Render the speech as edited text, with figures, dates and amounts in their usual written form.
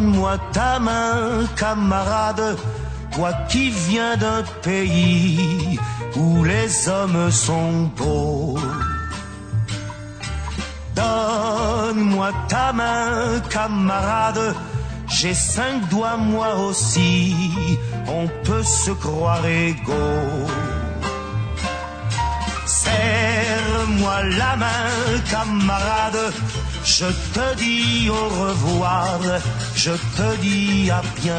Donne-moi ta main, camarade, toi qui viens d'un pays où les hommes sont beaux. Donne-moi ta main, camarade, j'ai 5 doigts moi aussi, on peut se croire égaux. Serre-moi la main, camarade, je te dis au revoir, je te dis à bientôt.